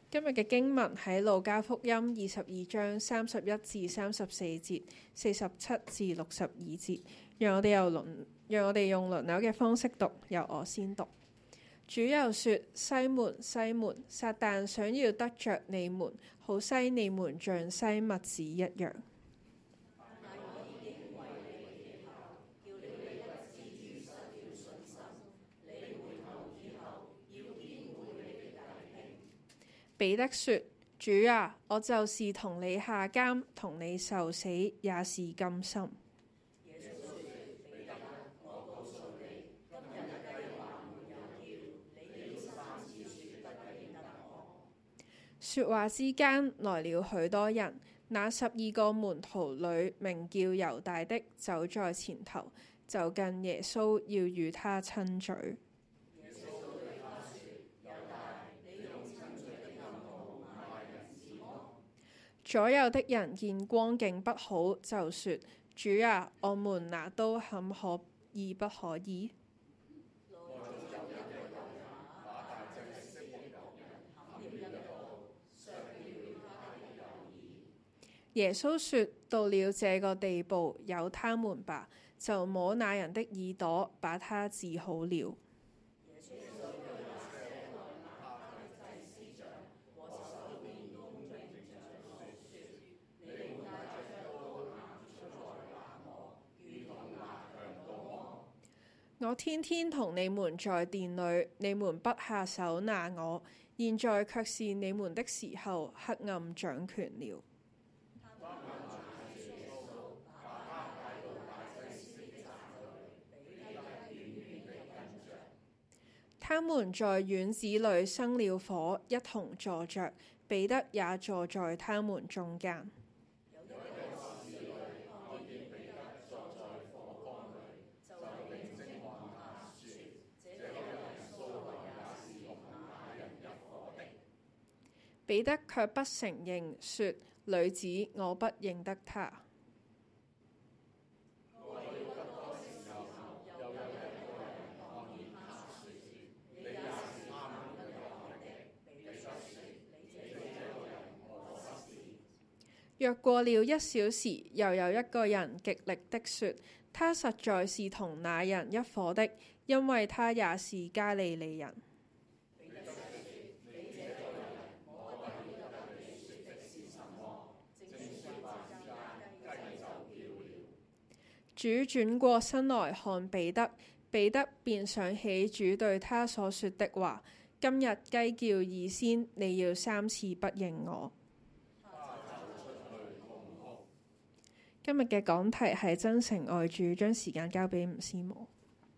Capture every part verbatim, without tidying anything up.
今日嘅經文喺路加福音二十二章三十一至三十四節、四十七至六十二節。讓我哋由輪，讓我哋用輪流嘅方式讀，由我先讀。主又說：西門，西門，撒旦想要得着你們，好篩你們像篩麥子一樣。彼得說：主啊，我就是同你下監，同你受死，也是甘心。說話之間，來了許多人。那十二個門徒裏，名叫猶大的走在前頭，就近耶穌，要與他親嘴。左右的人見光景不好，就說：主啊，我們拿刀砍可以不可以？耶穌說：到了這個地步，由他們吧，就摸那人的耳朵，把他治好了。我天天同你們在殿裏，你們不下手拿我，現在卻是你們的時候，黑暗掌權了。他們在院子裏生了火，一同坐着，彼得也坐在他們中間。彼得卻不承認，說：女子，我不認得他。約過了一小時，又有一個人極力的說：他實在是同那人一夥的，因為他也是加利利人。主轉過身來看彼得，彼得便想起主對他所說的話：今日雞叫以先，你要三次不認我。今日嘅講題係真誠愛主，將時間交俾吳師母。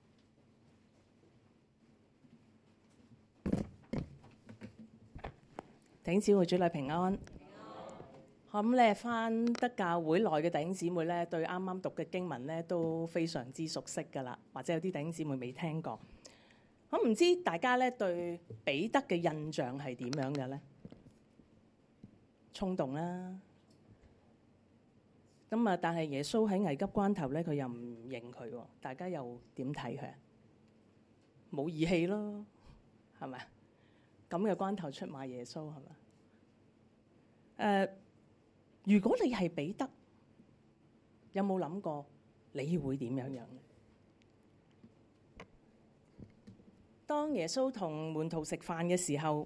弟兄姊妹，主內平安。咁咧，返得教會內嘅弟兄姊妹咧，對啱啱讀嘅經文咧都非常之熟悉㗎啦，或者有啲弟兄姊妹未聽過。咁唔知大家咧對彼得嘅印象係點樣嘅咧？衝動啦。咁啊，但係耶穌喺危急關頭咧，佢又唔認佢喎。大家又點睇佢啊？冇義氣咯，係咪？咁嘅關頭出賣耶穌係咪？誒、呃。如果你係彼得，有冇諗過你會點樣樣？當耶穌同門徒食飯嘅時候，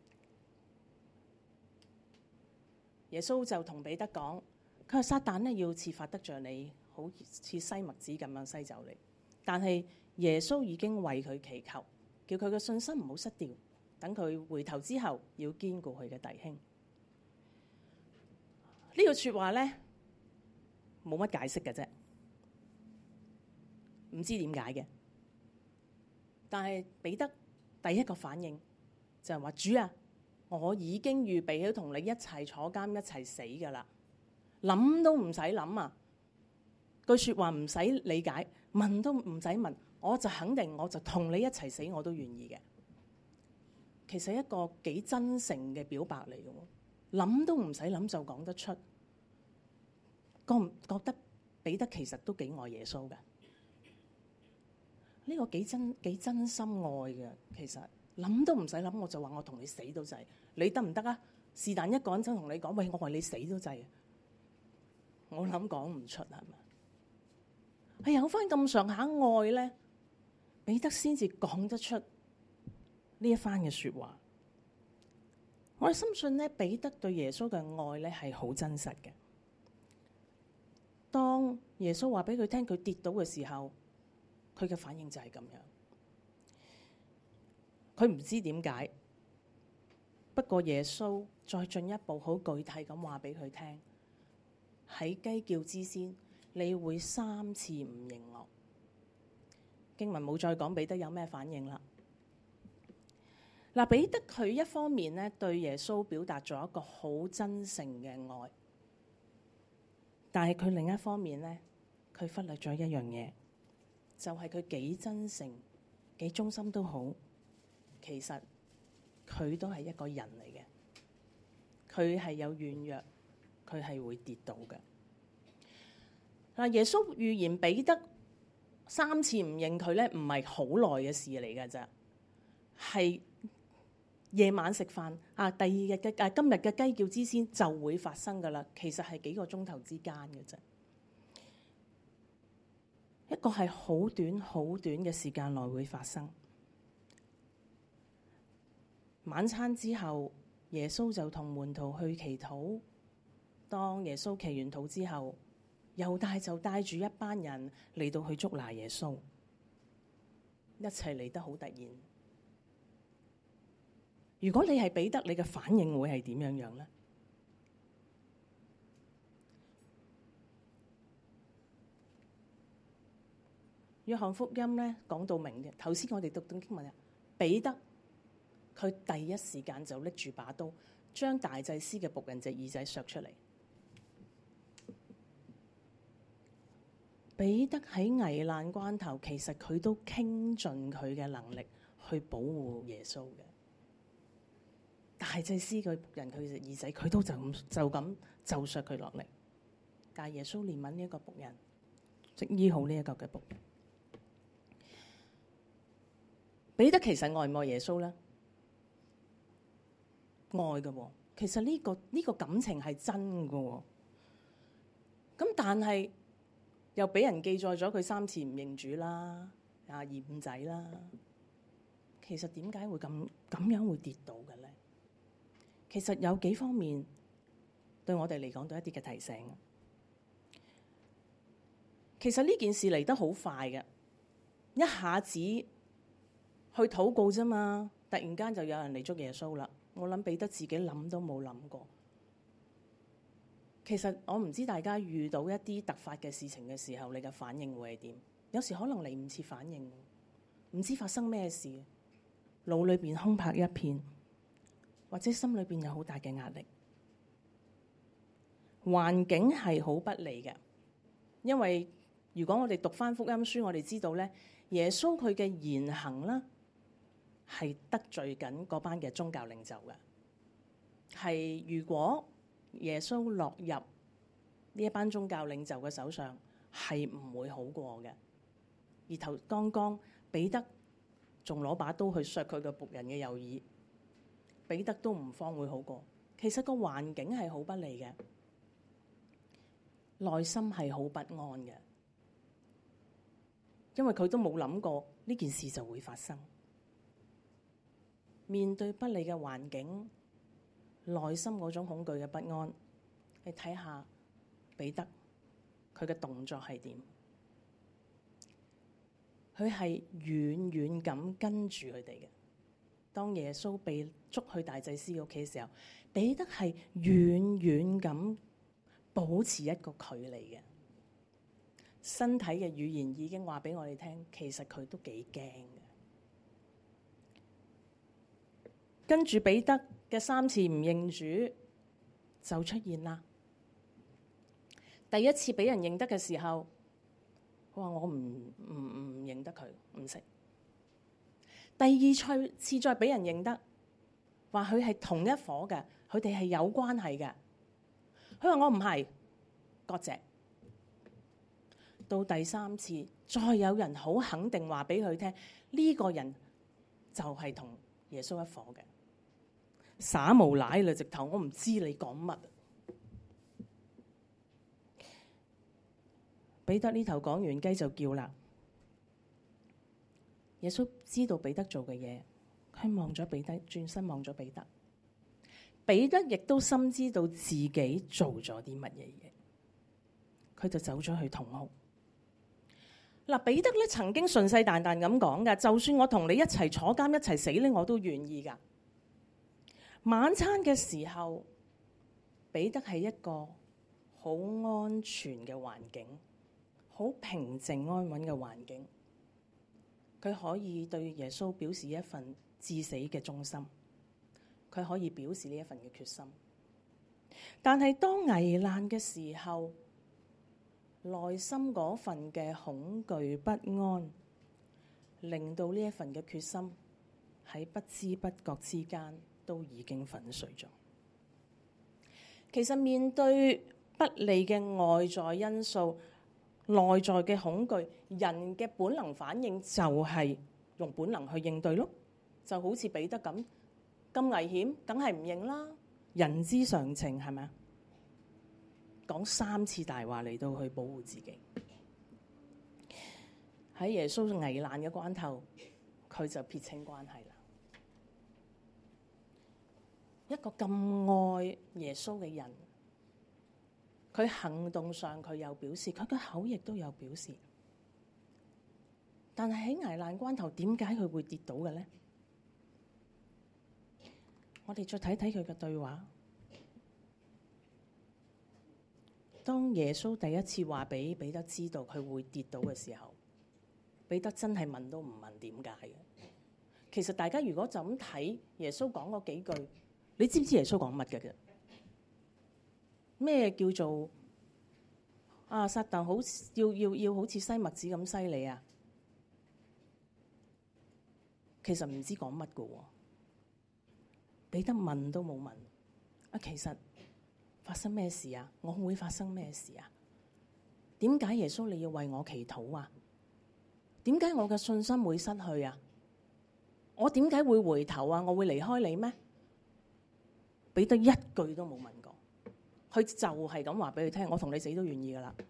耶穌就同彼得講：佢話撒旦咧要設法得著你，好似篩麥子咁樣篩走你。但係耶穌已經為佢祈求，叫佢嘅信心唔好失掉，等佢回頭之後要堅固佢嘅弟兄。呢句説話咧冇乜解釋嘅啫，唔知點解嘅。但係彼得第一個反應就係話：主啊，我已經預備好同你一齊坐監一齊死㗎啦，諗都唔使諗啊！句説話唔使理解，問都唔使問，我就肯定我就同你一齊死，我都願意嘅。其實一個幾真誠嘅表白嚟嘅喎。諗都唔使諗就講得出，覺唔覺得彼得其實都幾愛耶穌嘅？呢個幾真幾真心愛嘅，其實諗都唔使諗，我就話我同你死都制，你得唔得啊？是但一個人真同你講，喂，我為你死都制，我諗講唔出係咪？係有翻咁上下愛咧，彼得先至講得出呢一番嘅說話。我哋深信咧，彼得對耶穌嘅愛咧係好真實嘅。當耶穌話俾佢聽佢跌倒嘅時候，佢嘅反應就係咁樣。佢唔知點解，不過耶穌再進一步好具體咁話俾佢聽，喺雞叫之先，你會三次唔認我。經文冇再講彼得有咩反應啦。嗱，彼得佢一方面咧對耶穌表達咗一個好真誠嘅愛，但係佢另一方面咧，佢忽略咗一樣嘢，就係佢幾真誠、幾忠心都好，其實佢都係一個人嚟嘅，佢係有軟弱，佢係會跌倒嘅。嗱，耶穌預言彼得三次唔認佢咧，唔係好耐嘅事嚟㗎咋，係夜晚食飯啊，第二日嘅啊今日嘅雞叫之先就會發生噶啦。其實係幾個鐘頭之間嘅啫，一個係好短好短嘅時間內會發生。晚餐之後，耶穌就同門徒去祈禱。當耶穌祈完禱之後，猶大就帶住一班人嚟到去捉拿耶穌，一齊嚟得好突然。如果你係彼得，你嘅反應會係點樣樣呢？約翰福音咧講到明嘅，頭先我哋讀到經文啊，彼得佢第一時間就拎住把刀，將大祭司嘅僕人隻耳仔削出嚟。彼得喺危難關頭，其實佢都傾盡佢嘅能力去保護耶穌嘅。大祭司嘅僕人佢隻耳仔，佢都就咁就咁就削佢落嚟。但係耶穌憐憫呢一個僕人，即醫好呢一個嘅僕人。彼得其實愛唔愛耶穌咧？愛嘅喎，其實呢個呢個感情係真嘅喎。咁但係又俾人記載咗佢三次唔認主啦，啊二五仔啦。其實點解會咁咁樣會跌倒嘅咧？其實有幾方面對我哋嚟講都一啲嘅提醒。其實呢件事嚟得好快嘅，一下子去禱告啫嘛，突然間就有人嚟捉耶穌啦。我諗彼得自己諗都冇諗過。其實我唔知大家遇到一啲突發嘅事情嘅時候，你嘅反應會係點？有時可能嚟唔切反應，唔知發生咩事，腦裏邊空白一片，或者心裏邊有好大嘅壓力。環境係好不利嘅，因為如果我哋讀返福音書，我哋知道咧，耶穌佢嘅言行啦，係得罪緊嗰班嘅宗教領袖嘅。係如果耶穌落入呢一班宗教領袖嘅手上，係唔會好過嘅。而頭剛剛彼得仲攞把刀去削佢嘅僕人嘅右耳，彼得都唔慌會好過。其實個環境係好不利嘅，內心係好不安嘅，因為佢都冇諗過呢件事就會發生。面對不利嘅環境，內心嗰種恐懼嘅不安，你睇下彼得佢嘅動作係點？佢係遠遠咁跟住佢哋嘅。當耶穌被捉去大祭司屋企嘅時候，彼得係遠遠咁保持一個距離嘅。身體嘅語言已經話俾我哋聽，其實佢都幾驚嘅。跟住彼得嘅三次唔認主就出現啦。第一次俾人認得嘅時候，佢話我唔唔唔認得佢，唔識。第二次再俾人認得，話佢係同一夥嘅，佢哋係有關係嘅。佢話我唔係，割席。到第三次，再有人好肯定話俾佢聽，呢個人就係同耶穌一夥嘅，耍無賴啦！直頭我唔知你講乜。彼得呢頭講完，雞就叫啦。耶穌知道彼得做嘅嘢，佢望咗彼得，轉身望咗彼得。彼得亦都深知道自己做咗啲乜嘢嘢，佢就走咗去同屋。嗱，彼得咧曾經信誓旦旦咁講噶，就算我同你一齊坐監一齊死咧，我都願意噶。晚餐嘅時候，彼得係一個好安全嘅環境，好平靜安穩嘅環境，佢可以對耶穌表示一份至死嘅忠心。佢可以表示呢一份嘅決心，但係當危難嘅時候，內心嗰份嘅恐懼不安，令到呢一份嘅決心喺不知不覺之間都已經粉碎咗。其實面對不利嘅外在因素、內在嘅恐懼，人嘅本能反應就係用本能去應對咯，就好似彼得咁。咁危險，梗係唔認啦！人之常情係咪啊？講三次大話嚟到去保護自己。喺耶穌危難嘅關頭，佢就撇清關係啦。一個咁愛耶穌嘅人，佢行動上佢有表示，佢嘅口亦都有表示。但係喺危難關頭，點解佢會跌倒嘅咧？我哋再睇睇佢嘅對話。當耶穌第一次話俾彼得知道佢會跌倒嘅時候，彼得真係問都唔問點解嘅。其實大家如果就咁睇耶穌講嗰幾句，你知唔知耶穌講乜嘅啫？咩叫做啊撒旦好要要要好似篩麥子咁犀利啊？其實唔知講乜嘅喎。彼得問都冇問啊！其實發生咩事啊？我會發生咩事啊？點解耶穌你要為我祈禱啊？點解我嘅信心會失去啊？我點解會回頭啊？我會離開你咩？彼得一句都冇問過，佢就係咁話俾佢聽：我同你死都願意噶啦。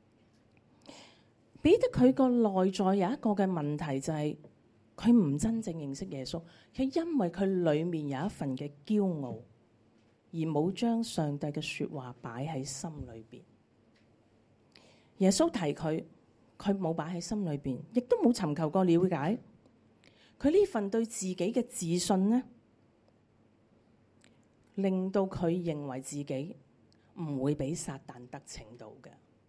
彼得佢個內在有一個嘅問題就係、是。佢唔真正認識耶穌，佢因為佢裏面有一份嘅驕傲，而冇將上帝嘅說話擺喺心裏邊。耶穌提佢，佢冇擺喺心裏邊，亦都冇尋求過了解。佢呢份對自己嘅自信呢，令到佢認為自己唔會俾撒旦得逞到嘅。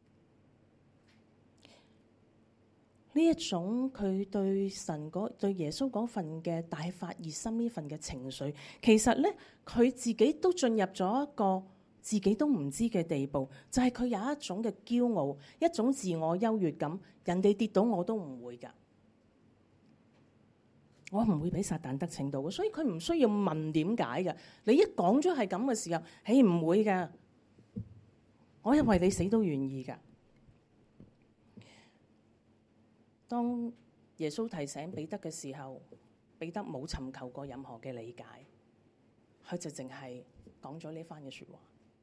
呢一種佢對神嗰對耶穌嗰份嘅大發熱心呢份嘅情緒，其實咧佢自己都進入咗一個自己都唔知嘅地步，就係、是、佢有一種嘅驕傲，一種自我優越感。人哋跌倒我都唔會㗎，我唔會俾撒旦得逞到嘅，所以佢唔需要問點解嘅。你一講咗係咁嘅時候，誒唔會㗎，我因為你死都願意㗎。當耶穌提醒彼得嘅時候，彼得冇尋求過任何嘅理解，佢就淨係講咗呢番嘅說話。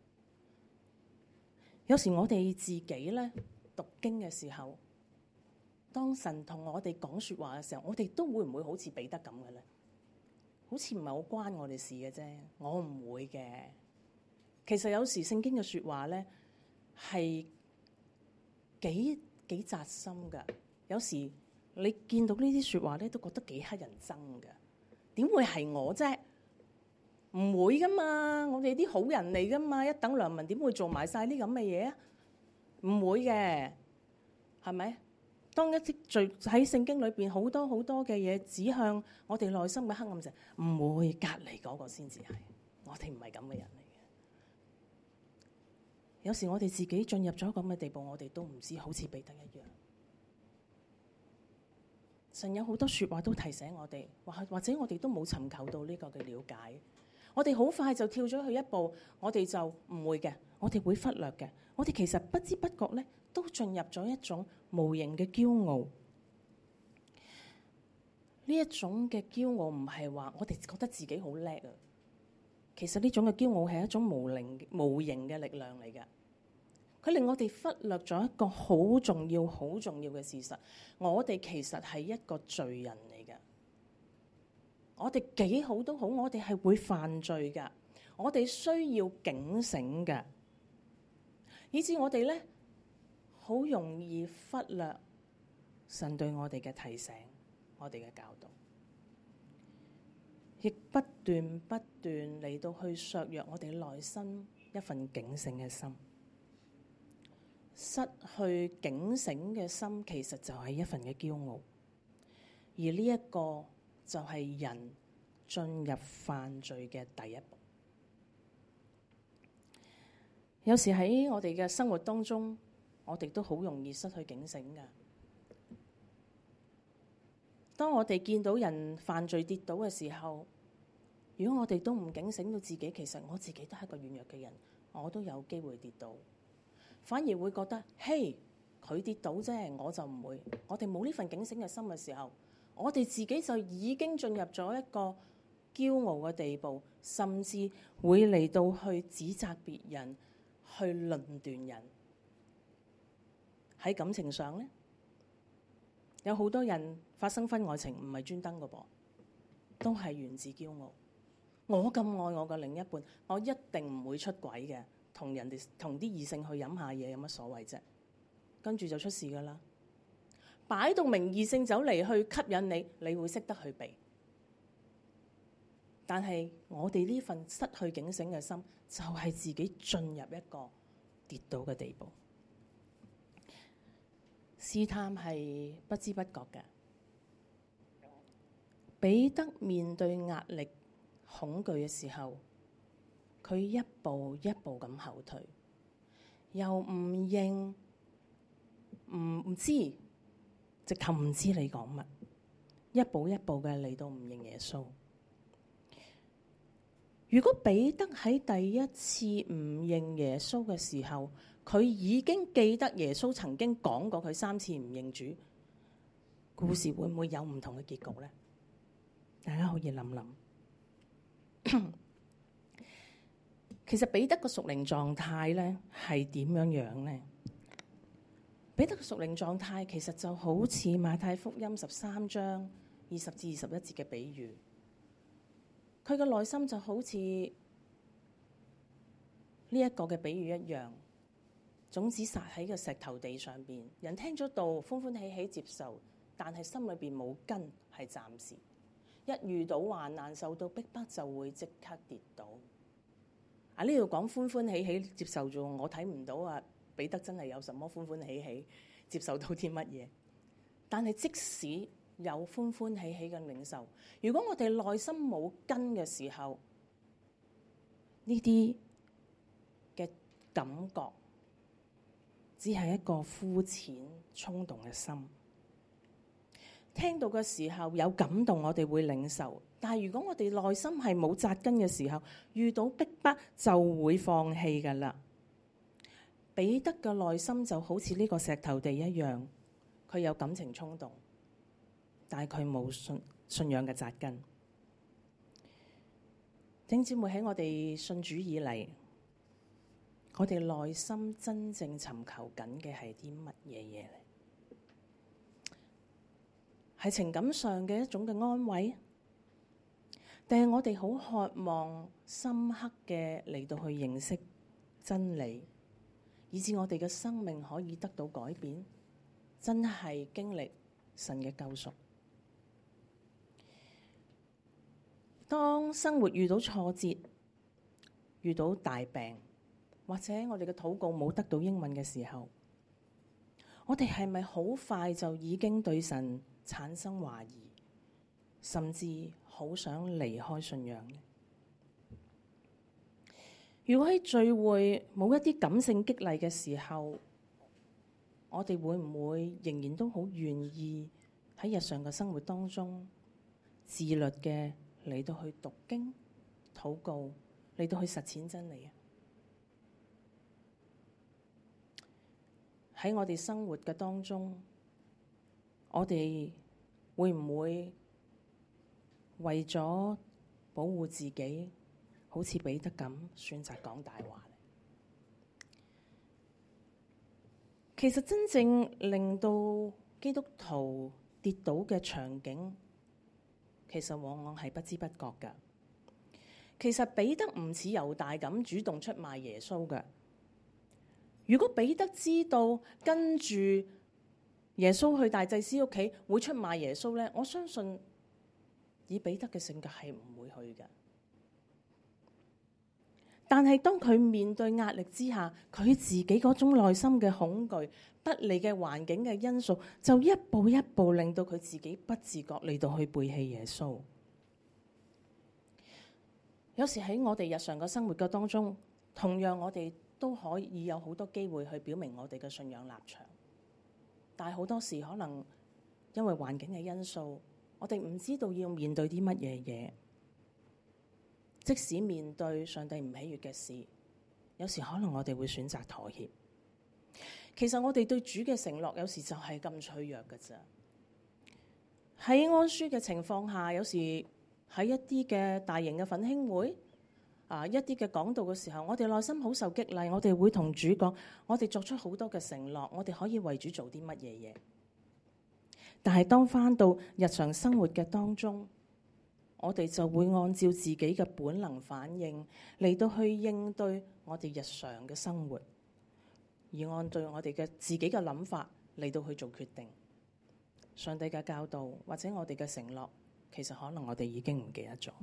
有時我哋自己咧讀經嘅時候，當神同我哋講說話嘅時候，我哋都會唔會好似彼得咁嘅咧？好似唔係好關我哋事嘅啫，我唔會嘅。其實有時聖經嘅說話咧係幾幾扎心㗎。有時你見到呢啲說話咧，都覺得幾乞人憎㗎。點會係我啫？唔會噶嘛，我哋啲好人嚟噶嘛，一等良民點會做埋晒啲咁嘅嘢啊？唔會嘅，係咪？當一啲罪喺聖經裏邊好多好多嘅嘢指向我哋內心嘅黑暗時，唔會，隔離嗰個先至係。我哋唔係咁嘅人嚟嘅。有時我哋自己進入咗咁嘅地步，我哋都唔知，好似彼得一樣。神有好多說話都提醒我哋，或或者我哋都冇尋求到呢個嘅了解，我哋好快就跳咗去一步，我哋就唔會嘅，我哋會忽略嘅，我哋其實不知不覺咧都進入咗一種無形嘅驕傲。呢呢一種嘅驕傲唔係話我哋覺得自己好叻啊，其實呢種嘅驕傲係一種無靈無形嘅力量嚟㗎。佢令我哋忽略咗一個好重要、好重要嘅事實，我哋其實係一個罪人嚟㗎。我哋幾好都好，我哋係會犯罪㗎。我哋需要警醒㗎，以致我哋咧好容易忽略神對我哋嘅提醒、我哋嘅教導，亦不斷不斷嚟到去削弱我哋內心一份警醒嘅心。失去警醒嘅心，其實就係一份嘅驕傲，而呢一個就係人進入犯罪嘅第一步。有時喺我哋嘅生活當中，我哋都好容易失去警醒㗎。當我哋見到人犯罪跌倒嘅時候，如果我哋都唔警醒到自己，其實我自己都係一個軟弱嘅人，我都有機會跌倒。反而會覺得，嘿，佢跌倒啫，我就唔會。我哋冇呢份警醒嘅心嘅時候，我哋自己就已經進入咗一個驕傲嘅地步，甚至會嚟到去指責別人，去論斷人。喺感情上呢，有好多人發生婚外情唔係專登嘅噃，都係源自驕傲。我咁愛我嘅另一半，我一定唔會出軌嘅。同人哋同啲異性去飲下嘢有乜所謂啫？跟住就出事噶啦！擺到明異性走嚟去吸引你，你會識得去避。但係我哋呢份失去警醒嘅心，就係自己進入一個跌倒嘅地步。試探係不知不覺嘅。彼得面對壓力、恐懼嘅時候，佢一步一步咁後退，又唔認，唔唔知，直頭唔知你講乜，一步一步嘅嚟到唔認耶穌。如果彼得喺第一次唔認耶穌嘅時候，佢已經記得耶穌曾經講過佢三次唔認主，故事會唔會有唔同嘅結局呢？大家可以諗諗。其實彼得個屬靈狀態咧係點樣樣咧？彼得個屬靈狀態其實就好似馬太福音十三章二十至二十一節嘅比喻，佢嘅內心就好似呢一個嘅比喻一樣，種子撒喺個石頭地上邊，人聽咗道歡歡喜喜接受，但係心裏邊冇根，係暫時。一遇到患難受到逼迫就會即刻跌倒。啊！呢度講歡歡喜喜接受咗，我睇唔到啊！彼得真係有什麼歡歡喜喜接受到啲乜嘢？但係即使有歡歡喜喜嘅領受，如果我哋內心冇根嘅時候，呢啲嘅感覺只係一個膚淺衝動嘅心。聽到嘅時候有感動，我哋會領受。但係如果我哋內心係冇扎根嘅時候，遇到逼迫就會放棄㗎喇。彼得嘅內心就好似呢個石頭地一樣，佢有感情衝動，但係佢冇信信仰嘅扎根。弟兄姊妹，喺我哋信主以嚟，我哋內心真正尋求緊嘅係啲乜嘢嘢嚟？係情感上嘅一種嘅安慰，定係我哋好渴望深刻嘅嚟到去認識真理，以致我哋嘅生命可以得到改變，真係經歷神嘅救贖。當生活遇到挫折、遇到大病，或者我哋嘅禱告冇得到應允嘅時候，我哋係咪好快就已經對神產生懷疑，甚至好想離開信仰呢？如果喺聚會冇一啲感性激勵嘅時候，我哋會唔會仍然都好願意喺日常嘅生活當中自律嘅嚟到去讀經、禱告，嚟到去實踐真理啊？喺我哋生活嘅當中，我哋會唔會為咗保護自己，好似彼得咁選擇講大話呢？其實真正令到基督徒跌倒嘅場景，其實往往係不知不覺㗎。其實彼得唔似猶大咁主動出賣耶穌嘅。如果彼得知道跟住耶穌去大祭司屋企會出賣耶穌呢，我相信以彼得嘅性格係唔會去嘅。但係當佢面對壓力之下，佢自己嗰種內心嘅恐懼、不利嘅環境嘅因素，就一步一步令到佢自己不自覺嚟到去背棄耶穌。有時喺我哋日常嘅生活嘅當中，同樣我哋都可以有好多機會去表明我哋嘅信仰立場，但係好多時可能因為環境嘅因素，我哋唔知道要面對啲乜嘢嘢。即使面對上帝唔喜悅嘅事，有時可能我哋會選擇妥協。其實我哋對主嘅承諾有時就係咁脆弱㗎咋。喺安舒嘅情況下，有時喺一啲嘅大型嘅奮興會啊，一啲嘅講道嘅時候，我哋內心好受激勵，我哋會同主講，我哋作出好多嘅承諾，我哋可以為主做啲乜嘢嘢。但係當返到日常生活嘅當中，我哋就會按照自己嘅本能反應嚟到去應對我哋日常嘅生活，而按對我哋嘅自己嘅諗法嚟到去做決定。上帝嘅教導或者我哋嘅承諾，其實可能我哋已經唔記得咗。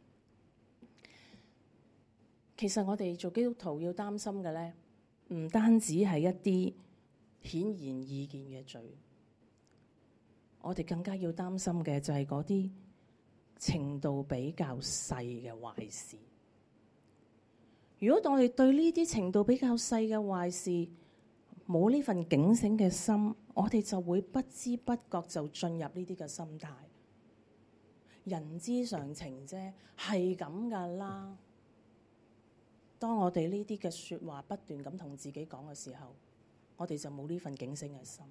其實我哋做基督徒要擔心嘅咧，唔單止係一啲顯然易見嘅罪，我哋更加要擔心嘅就係嗰啲程度比較細嘅壞事。如果我哋對呢啲程度比較細嘅壞事冇呢份警醒嘅心，我哋就會不知不覺就進入呢啲嘅心態。人之常情啫，係咁噶啦。當我哋呢啲嘅說話不斷咁同自己講嘅時候，我哋就冇呢份警醒嘅心。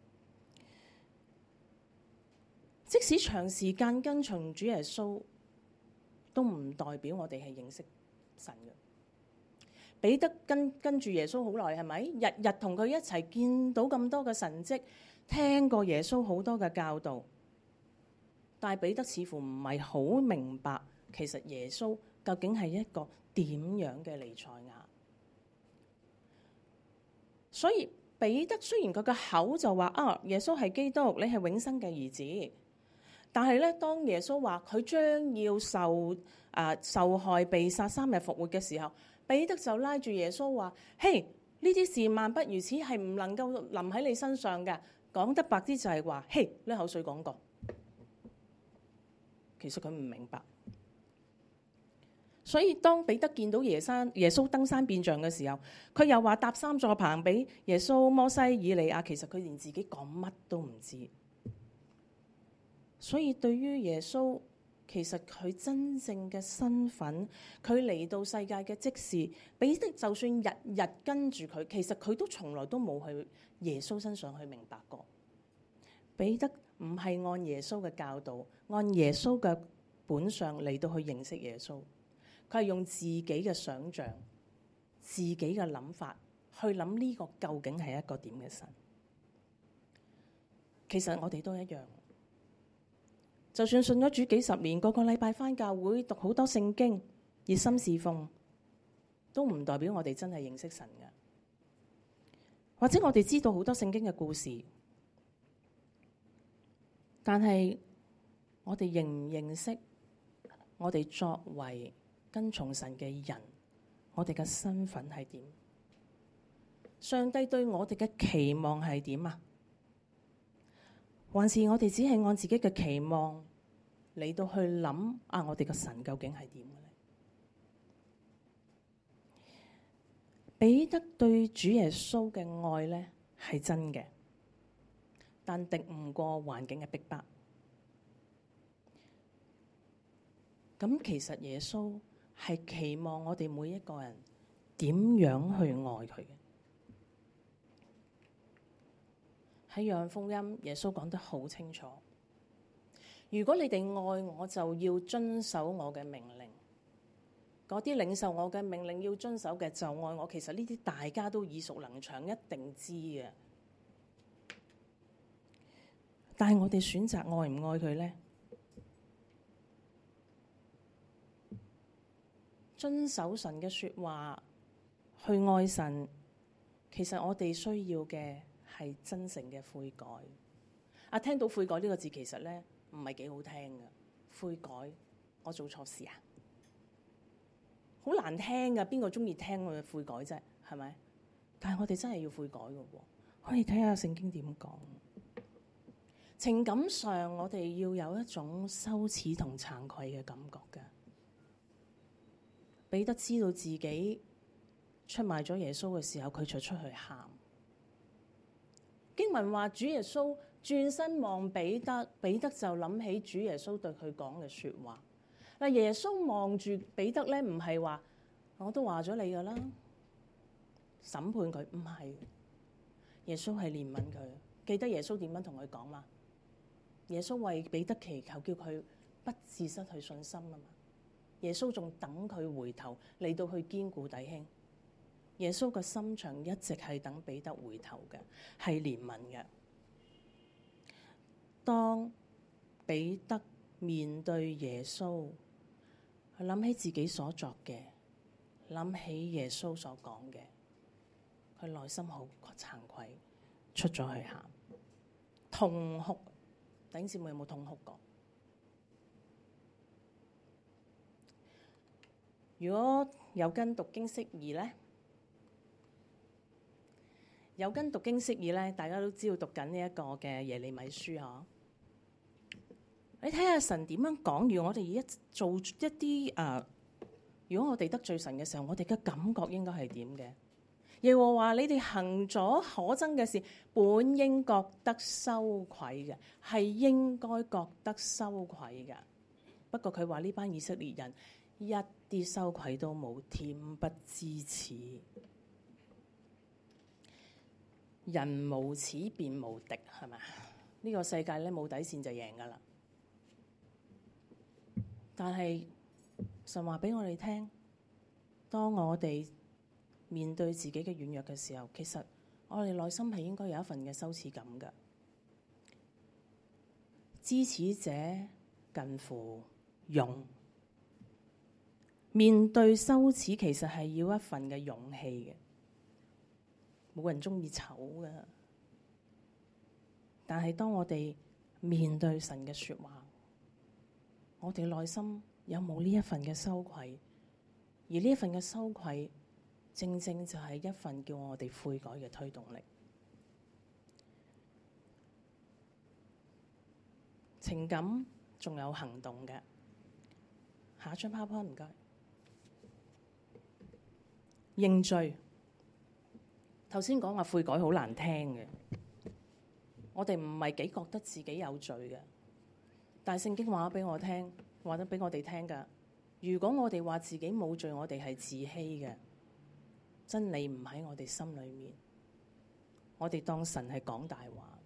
即使長時間跟從主耶穌，都唔代表我哋係認識神嘅。彼得跟跟住耶穌好耐，係咪？日日同佢一齊見到咁多嘅神蹟，聽過耶穌好多嘅教導，但係彼得似乎唔係好明白，其實耶穌究竟係一個點樣嘅彌賽亞。所以彼得雖然佢嘅口就話啊，耶穌係基督，你係永生嘅兒子。但係咧，當耶穌話佢將要受啊、呃、受害、被殺、三日復活嘅時候，彼得就拉住耶穌話：嘿，呢啲事萬不如此，係唔能夠臨喺你身上嘅。講得白啲就係話：嘿，呢口水講過。其實佢唔明白。所以當彼得見到耶山耶穌登山變像嘅時候，佢又話搭三座棚俾耶穌、摩西、以利亞。其實佢連自己講乜都唔知。所以對於耶穌，其實佢真正嘅身份，佢嚟到世界嘅即時，彼得就算日日跟住佢，其實佢都從來都冇去耶穌身上去明白過。彼得唔係按耶穌嘅教導，按耶穌嘅本相嚟到去認識耶穌，佢係用自己嘅想像、自己嘅諗法去諗呢個究竟係一個點嘅神。其實我哋都一樣。就算信咗主幾十年，個個禮拜返教會讀好多聖經，熱心侍奉，都唔代表我哋真係認識神嘅。或者我哋知道好多聖經嘅故事，但係我哋認唔認識我哋作為跟從神嘅人，我哋嘅身份係點？上帝對我哋嘅期望係點啊？還是我哋只係按自己嘅期望嚟到去諗啊？我哋嘅神究竟係點嘅咧？彼得對主耶穌嘅愛咧係真嘅，但敵唔過環境嘅逼迫。咁其實耶穌係期望我哋每一個人點樣去愛佢嘅。喺約翰福音，耶穌講得好清楚。 如果你哋愛我，就要遵守我嘅命令。嗰啲領受我嘅命令要遵守嘅就愛我。其實呢啲大家都耳熟能詳，一定知嘅。但係我哋選擇愛唔愛佢呢？遵守神嘅說話，去愛神，其實我哋需要嘅係真誠嘅悔改。啊，聽到悔改呢個字，其實咧唔係幾好聽噶。悔改，我做錯事啊，好難聽噶。邊個中意聽我嘅悔改啫？係咪？但係我哋真係要悔改噶喎。可以睇下聖經點講。情感上，我哋要有一種羞恥同慚愧嘅感覺嘅。彼得知道自己出賣咗耶穌嘅時候，佢就出去喊。經文話主耶穌轉身望彼得，彼得就諗起主耶穌對佢講嘅說話。嗱，耶穌望住彼得咧，唔係話我都話咗你噶啦，審判佢，唔係。耶穌係憐憫佢。記得耶穌點樣同佢講嘛？耶穌為彼得祈求，叫佢不致失去信心啊嘛。耶穌仲等佢回頭嚟到去堅固弟兄。耶穌嘅心腸一直係等彼得回頭嘅，係憐憫嘅。當彼得面對耶穌，佢諗起自己所作嘅，諗起耶穌所講嘅，佢內心好慚愧，出咗去喊，痛哭。弟兄姊妹有冇痛哭過？如果有跟讀經釋義咧，有跟讀經釋義咧，大家都知道讀緊呢一個嘅耶利米書嗬。你睇下神點樣講，如果我哋一做一啲誒、呃，如果我哋得罪神嘅時候，我哋嘅感覺應該係點嘅？耶和華，你哋行咗可憎嘅事，本應覺得羞愧嘅，係應該覺得羞愧嘅。不過佢話呢班以色列人一啲羞愧都冇，恬不知恥。人無恥便無敵，係咪？呢個世界咧冇底線就贏噶啦。但係神話俾我哋聽，當我哋面對自己嘅軟弱嘅時候，其實我哋內心係應該有一份嘅羞恥感㗎。知恥者近乎勇，面對羞恥其實係要一份嘅勇氣嘅。冇人中意醜㗎，但係當我哋面對神嘅說話，我哋內心有冇呢一份嘅羞愧？而呢一份嘅羞愧，正正就係一份叫我哋悔改嘅推動力。情感仲有行動嘅。下一張 PowerPoint，唔該。認罪。頭先講話悔改好難聽嘅，我哋唔係幾覺得自己有罪嘅。但係聖經話俾我聽，話得俾我哋聽㗎。如果我哋話自己冇罪，我哋係自欺嘅。真理唔喺我哋心裏面，我哋當神係講大話。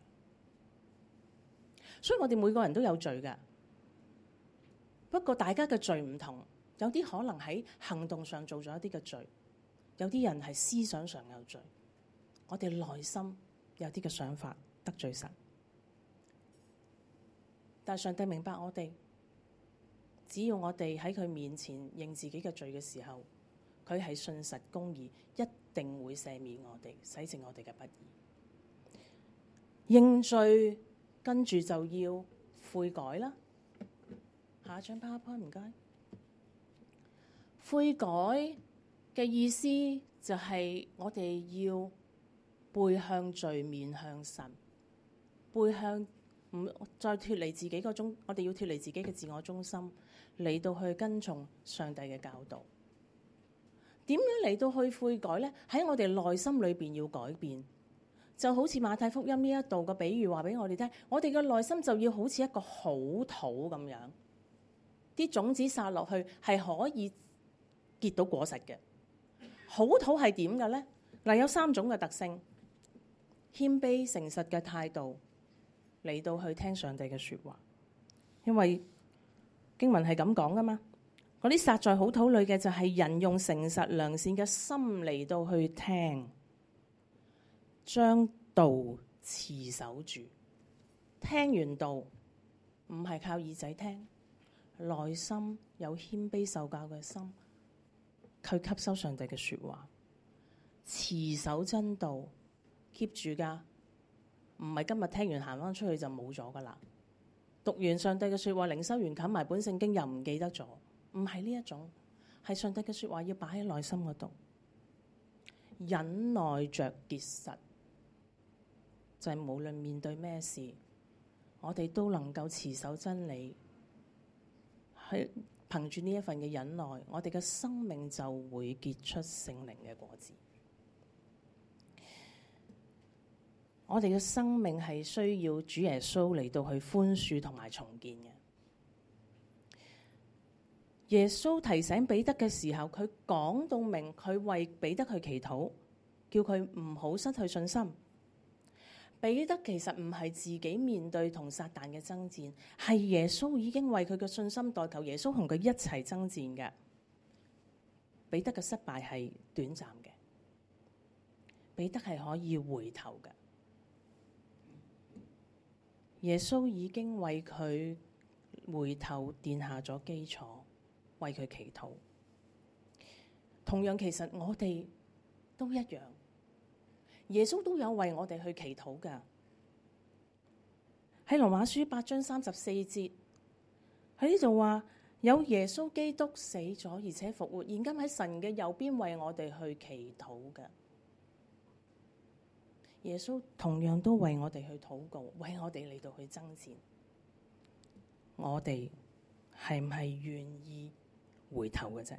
所以我哋每個人都有罪㗎。不過大家嘅罪唔同，有啲可能喺行動上做咗一啲嘅罪，有啲人係思想上有罪。我哋內心有啲嘅想法得罪神，但上帝明白我哋，只要我哋喺佢面前認自己嘅罪嘅時候，佢係信實公義，一定會赦免我哋，洗淨我哋嘅不義。認罪跟住就要悔改啦。下一張 PowerPoint，唔該。悔改嘅意思就係我哋要背向罪，面向神，背向唔再脫離自己嗰種，我哋要脫離自己嘅自我中心，嚟到去跟從上帝嘅教導。點樣嚟到去悔改呢？喺我哋內心裏邊要改變，就好似馬太福音呢一度個比喻話俾我哋聽，我哋嘅內心就要好似一個好土咁樣，啲種子撒落去係可以結到果實嘅。好土係點嘅呢？嗱，有三種嘅特性。謙卑誠實嘅態度嚟到去聽上帝嘅說話， 因為經文係咁講噶嘛。嗰啲撒在好土裏嘅就係人用誠實良善嘅心嚟到去聽，將道持守住。聽完道唔係靠耳仔聽，內心有謙卑受教嘅心，去吸收上帝嘅說話，持守真道 keep 住噶，唔係今日聽完行翻出去就冇咗噶啦。讀完上帝嘅說話，靈修完冚埋本聖經又唔記得咗，唔係呢一種，係上帝嘅說話要擺喺內心嗰度，忍耐着結實，就係、是、無論面對咩事，我哋都能夠持守真理，係憑住呢一份嘅忍耐，我哋嘅生命就會結出聖靈嘅果子。我哋嘅生命係需要主耶穌嚟到去寬恕同埋重建嘅。耶穌提醒彼得嘅時候，佢講到明，佢為彼得去祈禱，叫佢唔好失去信心。彼得其實唔係自己面對同撒旦嘅爭戰，係耶穌已經為佢嘅信心代求，耶穌同佢一齊爭戰嘅。彼得嘅失敗係短暫嘅，彼得係可以回頭嘅。耶穌已經為佢回頭奠下咗基礎，為佢祈禱。同樣，其實我哋都一樣，耶穌都有為我哋去祈禱㗎。喺羅馬書八章三十四節，喺呢度話有耶穌基督死咗而且復活，現今喺神嘅右邊為我哋去祈禱㗎。耶穌同樣都為我哋去禱告，為我哋嚟到去爭戰。我哋係唔係願意回頭嘅啫？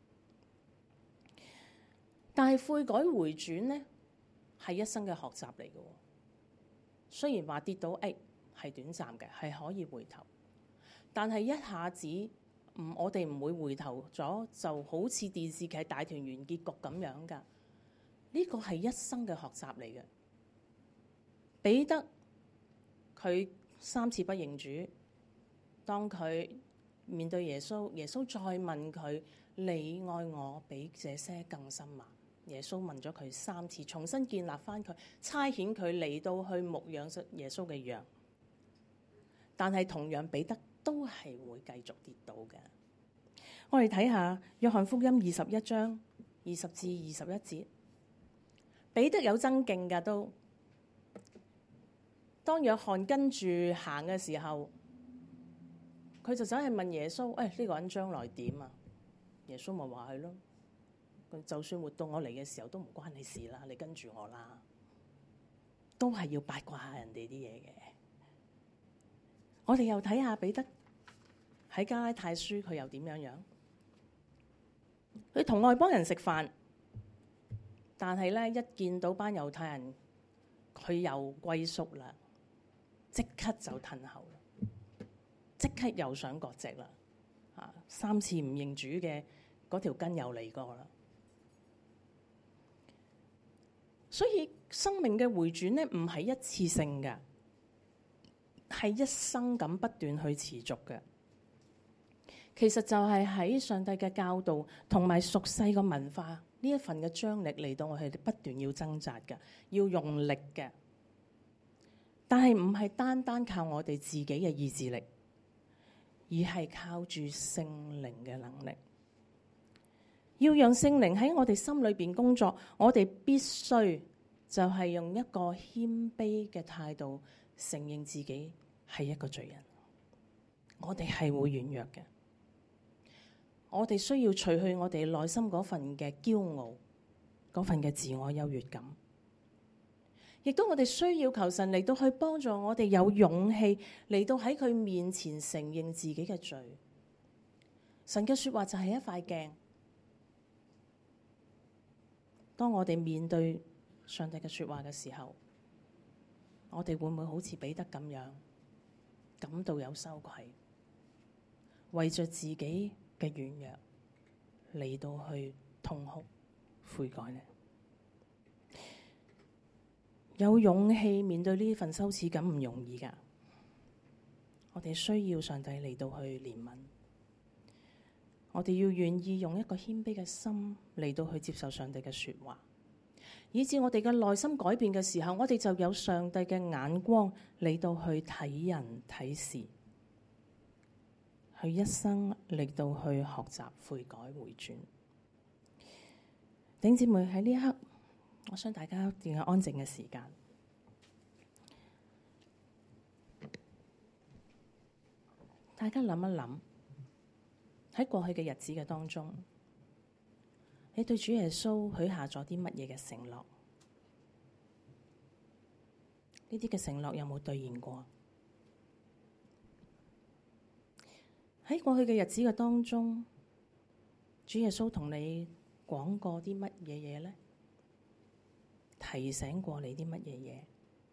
但係悔改回轉呢，係一生嘅學習嚟嘅。雖然話跌倒，誒係短暫嘅，係可以回頭，但係一下子唔，我哋唔會回頭咗，就好似電視劇大團圓結局咁樣噶。呢個係一生嘅學習嚟嘅。彼得佢三次不認主，當佢面對耶穌，耶穌再問佢：你愛我比這些更深嗎？耶穌問咗佢三次，重新建立翻佢，差遣佢嚟到去牧養耶穌嘅羊。但係同樣彼得都係會繼續跌倒嘅。我哋睇下約翰福音二十一章二十至二十一節，彼得有爭競㗎都。當約翰跟住行嘅時候，佢就走去問耶穌：誒、哎、呢、這個人將來點啊？耶穌咪話係咯，就算活到我嚟嘅時候都唔關你事啦，你跟住我啦，都係要八卦下人哋啲嘢嘅。我哋又睇下彼得喺加拉太書，佢又點樣樣？佢同外邦人食飯，但係咧一見到班猶太人，佢又歸宿啦。即刻就褪後啦，即刻又想割席啦，啊！三次唔認主嘅嗰條筋又嚟過啦。所以生命嘅回轉咧，唔係一次性嘅，係一生咁不斷去持續嘅。其實就係喺上帝嘅教導同埋俗世嘅文化呢一份嘅張力嚟到，我哋不斷要掙扎嘅，要用力嘅。但係唔係單單靠我哋自己嘅意志力，而係靠住聖靈嘅能力。要讓聖靈喺我哋心裏邊工作，我哋必須就係用一個謙卑嘅態度，承認自己係一個罪人。我哋係會軟弱嘅，我哋需要除去我哋內心嗰份嘅驕傲，嗰份嘅自我優越感。亦都我哋需要求神嚟到去幫助我哋有勇氣嚟到喺佢面前承認自己嘅罪。神嘅說話就係一塊鏡，當我哋面對上帝嘅說話嘅時候，我哋會唔會好似彼得咁樣感到有羞愧，為着自己嘅軟弱嚟到去痛哭悔改呢？有勇氣面對呢份羞恥感唔容易噶， 我哋需要上帝嚟到去憐憫。我哋要願意用一個謙卑嘅心嚟到去接受上帝嘅說話，以至我哋嘅內心改變嘅時候，我哋就有上帝嘅眼光嚟到去睇人睇事，去一生嚟到去學習悔改回轉。弟兄姊妹，喺呢一刻，我想大家一定有安靜嘅時間，大家諗一諗。喺過去嘅日子嘅當中，你對主耶穌許下咗啲乜嘢嘅承諾？呢啲嘅承諾有冇兌現過？喺過去嘅日子嘅當中，主耶穌同你講過啲乜嘢嘢呢？提醒過你啲乜嘢嘢？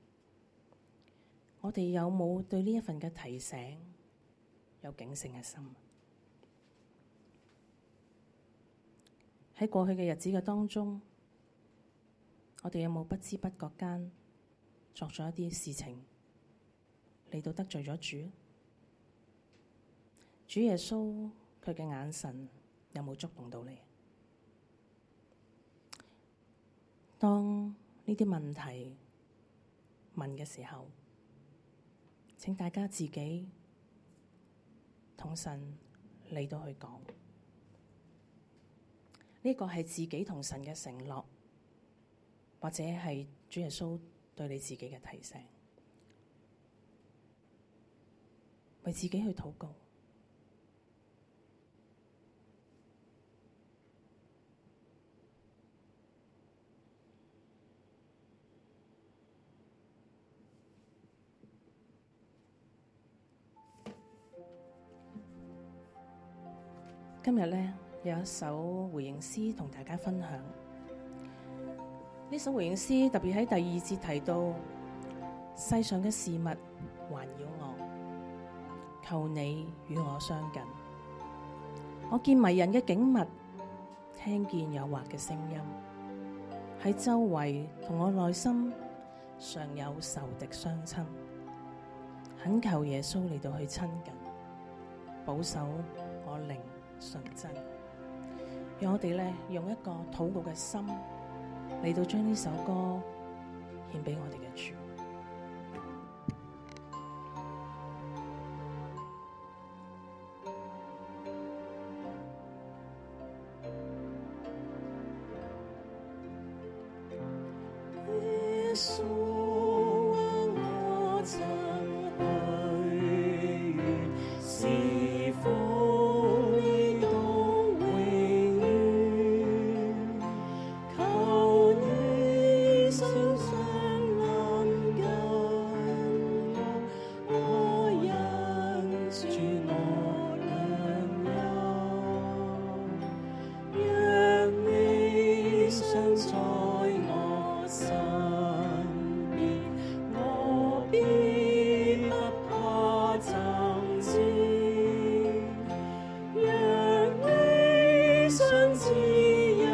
我哋有冇對呢一份嘅提醒有警醒嘅心？喺過去嘅日子嘅當中，我哋有冇不知不覺間作咗一啲事情嚟到得罪咗主？主耶穌佢嘅眼神有冇觸動到你？當呢啲問題問嘅時候，請大家自己同神嚟到去講。呢個係自己同神嘅承諾，或者係主耶穌對你自己嘅提醒，為自己去禱告。今日呢，有一首回應詩同大家分享。呢首回應詩特別喺第二節提到，世上嘅事物環繞我，求你與我相近。我見迷人嘅景物，聽見誘惑嘅聲音，喺周圍同我內心常有仇敵相親，懇求耶穌嚟到去親近，保守我靈純真。讓我哋咧用一個禱告嘅心嚟到將呢首歌獻俾我哋嘅主。耶穌啊，我曾許願侍奉你到永遠，求你常常臨近我，我因主我良友，讓你常在我身邊，我必不怕爭戰，讓你常指引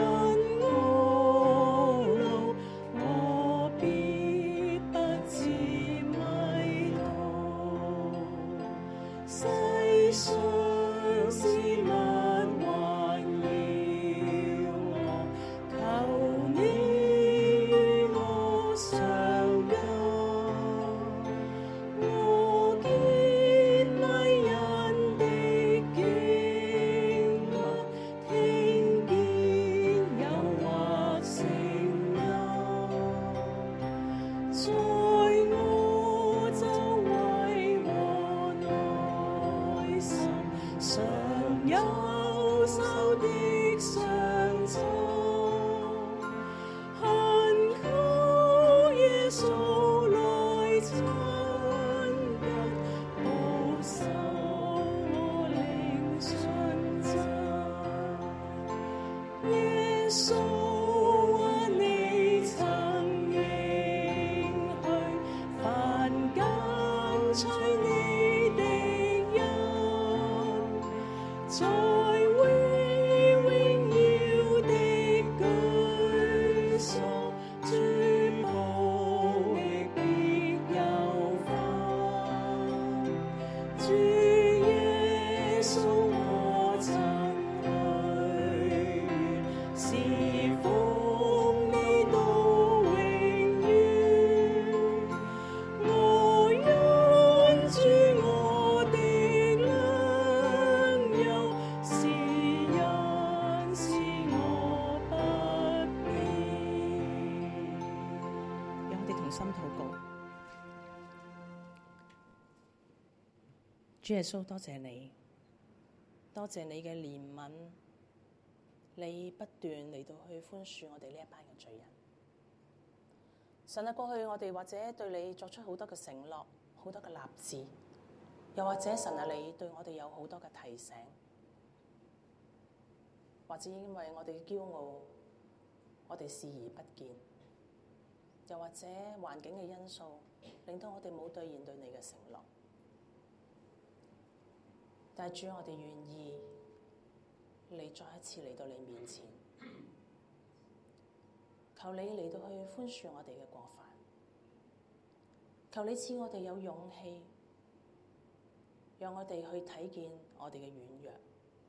我路，我必不致迷途。世上事物環繞我，求你與我相近。我見迷人的景物，聽見誘惑聲音，在我周圍和內心，常有仇敵相侵，懇求耶穌來親近，保守我靈純真。耶穌啊，你曾應許，凡跟隨你的人，在榮榮耀的居所，主僕役必有份。 心禱告。主耶穌，多謝你，多謝你嘅憐憫，你不斷嚟到去寬恕我哋呢一班嘅罪人。神啊，過去我哋或者對你作出好多嘅承諾，好多嘅立志，又或者神啊，你對我哋有好多嘅提醒，或者因為我哋嘅驕傲，我哋視而不見，又或者環境嘅因素，令到我哋冇兌現對你嘅承諾。但係主，我哋願意你再一次嚟到你面前，求你嚟到去寬恕我哋嘅過犯，求你賜我哋有勇氣，讓我哋去睇見我哋嘅軟弱。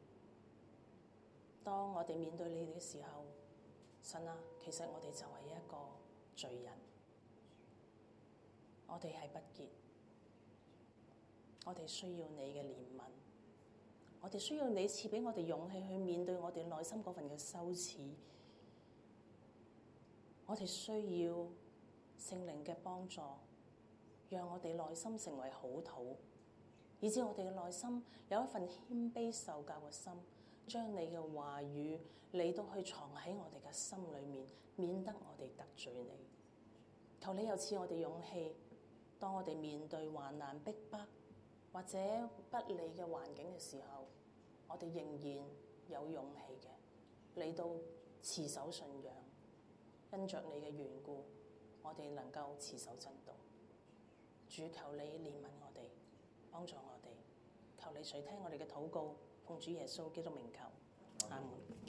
當我哋面對你哋嘅時候，神啊，其實我哋就係一個罪人，我哋係不潔，我哋需要你嘅憐憫。我哋需要你賜俾我哋勇氣去面對我哋內心嗰份嘅羞恥。我哋需要聖靈嘅幫助，讓我哋內心成為好土，以致我哋嘅內心有一份謙卑受教嘅心，將你嘅話語嚟到去藏喺我哋嘅心裏面，免得我哋得罪你。求你又賜我哋勇氣，當我哋面對患難逼迫或者不利嘅環境嘅時候，我哋仍然有勇氣嘅嚟到持守信仰，因着你嘅緣故，我哋能夠持守真道。主，求你憐憫我哋，幫助我哋，求你垂聽我哋嘅禱告，奉主耶穌基督名求，阿門。